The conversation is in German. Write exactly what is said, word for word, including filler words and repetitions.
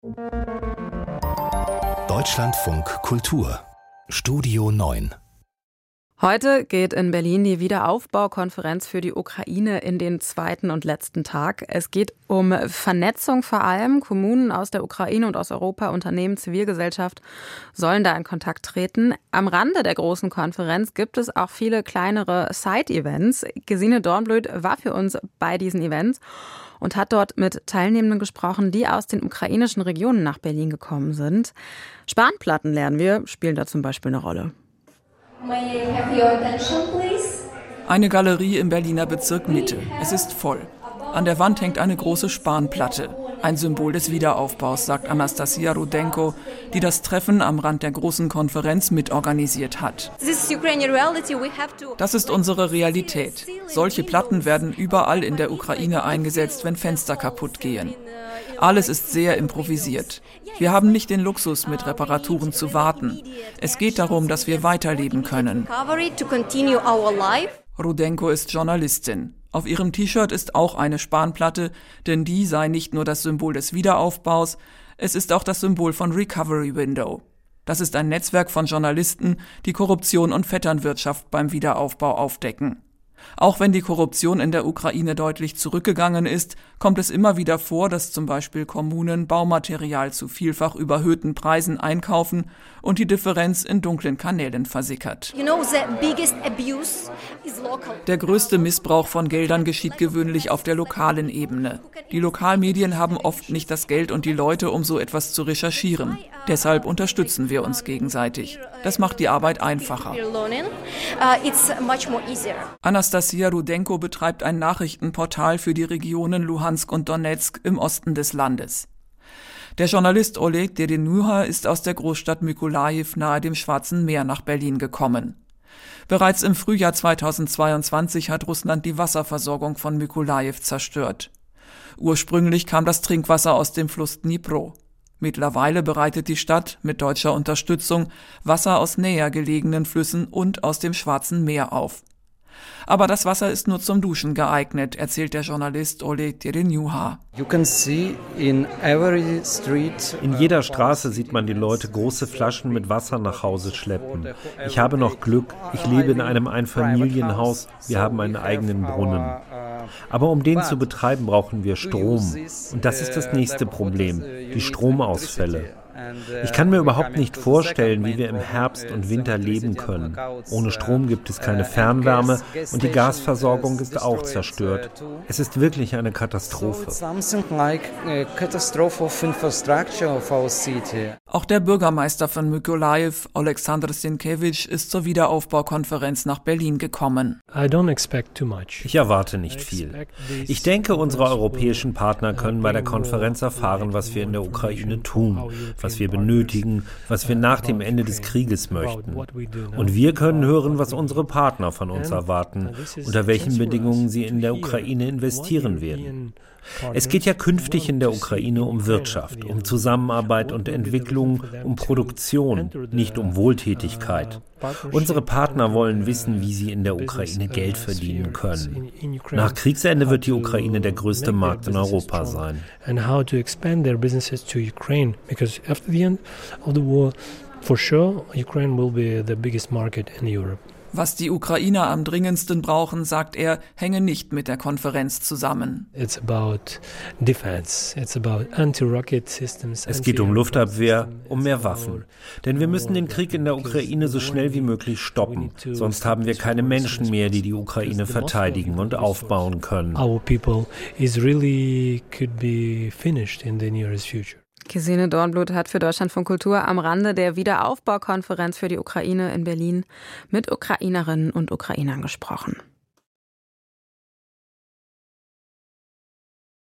Deutschlandfunk Kultur Studio neun. Heute geht in Berlin die Wiederaufbaukonferenz für die Ukraine in den zweiten und letzten Tag. Es geht um Vernetzung vor allem. Kommunen aus der Ukraine und aus Europa, Unternehmen, Zivilgesellschaft sollen da in Kontakt treten. Am Rande der großen Konferenz gibt es auch viele kleinere Side-Events. Gesine Dornblöt war für uns bei diesen Events und hat dort mit Teilnehmenden gesprochen, die aus den ukrainischen Regionen nach Berlin gekommen sind. Spanplatten, lernen wir, spielen da zum Beispiel eine Rolle. Eine Galerie im Berliner Bezirk Mitte. Es ist voll. An der Wand hängt eine große Spanplatte. Ein Symbol des Wiederaufbaus, sagt Anastasia Rudenko, die das Treffen am Rand der großen Konferenz mitorganisiert hat. Das ist unsere Realität. Solche Platten werden überall in der Ukraine eingesetzt, wenn Fenster kaputt gehen. Alles ist sehr improvisiert. Wir haben nicht den Luxus, mit Reparaturen zu warten. Es geht darum, dass wir weiterleben können. Rudenko ist Journalistin. Auf ihrem T-Shirt ist auch eine Spanplatte, denn die sei nicht nur das Symbol des Wiederaufbaus, es ist auch das Symbol von Recovery Window. Das ist ein Netzwerk von Journalisten, die Korruption und Vetternwirtschaft beim Wiederaufbau aufdecken. Auch wenn die Korruption in der Ukraine deutlich zurückgegangen ist, kommt es immer wieder vor, dass zum Beispiel Kommunen Baumaterial zu vielfach überhöhten Preisen einkaufen und die Differenz in dunklen Kanälen versickert. Der größte Missbrauch von Geldern geschieht gewöhnlich auf der lokalen Ebene. Die Lokalmedien haben oft nicht das Geld und die Leute, um so etwas zu recherchieren. Deshalb unterstützen wir uns gegenseitig. Das macht die Arbeit einfacher. Anastasia Rudenko betreibt ein Nachrichtenportal für die Regionen Luhansk und Donetsk im Osten des Landes. Der Journalist Oleg Derenuha ist aus der Großstadt Mykolajiw nahe dem Schwarzen Meer nach Berlin gekommen. Bereits im Frühjahr zweitausendzweiundzwanzig hat Russland die Wasserversorgung von Mykolajiw zerstört. Ursprünglich kam das Trinkwasser aus dem Fluss Dnipro. Mittlerweile bereitet die Stadt mit deutscher Unterstützung Wasser aus näher gelegenen Flüssen und aus dem Schwarzen Meer auf. Aber das Wasser ist nur zum Duschen geeignet, erzählt der Journalist Oleg Derenuha. In jeder Straße sieht man die Leute große Flaschen mit Wasser nach Hause schleppen. Ich habe noch Glück, ich lebe in einem Einfamilienhaus, wir haben einen eigenen Brunnen. Aber um den zu betreiben, brauchen wir Strom. Und das ist das nächste Problem, die Stromausfälle. Ich kann mir überhaupt nicht vorstellen, wie wir im Herbst und Winter leben können. Ohne Strom gibt es keine Fernwärme und die Gasversorgung ist auch zerstört. Es ist wirklich eine Katastrophe. Auch der Bürgermeister von Mykolajiw, Oleksandr Sienkiewicz, ist zur Wiederaufbaukonferenz nach Berlin gekommen. Ich erwarte nicht viel. Ich denke, unsere europäischen Partner können bei der Konferenz erfahren, was wir in der Ukraine tun, was wir benötigen, was wir nach dem Ende des Krieges möchten. Und wir können hören, was unsere Partner von uns erwarten, unter welchen Bedingungen sie in der Ukraine investieren werden. Es geht ja künftig in der Ukraine um Wirtschaft, um Zusammenarbeit und Entwicklung, um Produktion, nicht um Wohltätigkeit. Unsere Partner wollen wissen, wie sie in der Ukraine Geld verdienen können. Nach Kriegsende wird die Ukraine der größte Markt in Europa sein. Was die Ukrainer am dringendsten brauchen, sagt er, hänge nicht mit der Konferenz zusammen. Es geht um Luftabwehr, um mehr Waffen. Denn wir müssen den Krieg in der Ukraine so schnell wie möglich stoppen. Sonst haben wir keine Menschen mehr, die die Ukraine verteidigen und aufbauen können. Gesine Dornblöt hat für Deutschlandfunk Kultur am Rande der Wiederaufbaukonferenz für die Ukraine in Berlin mit Ukrainerinnen und Ukrainern gesprochen.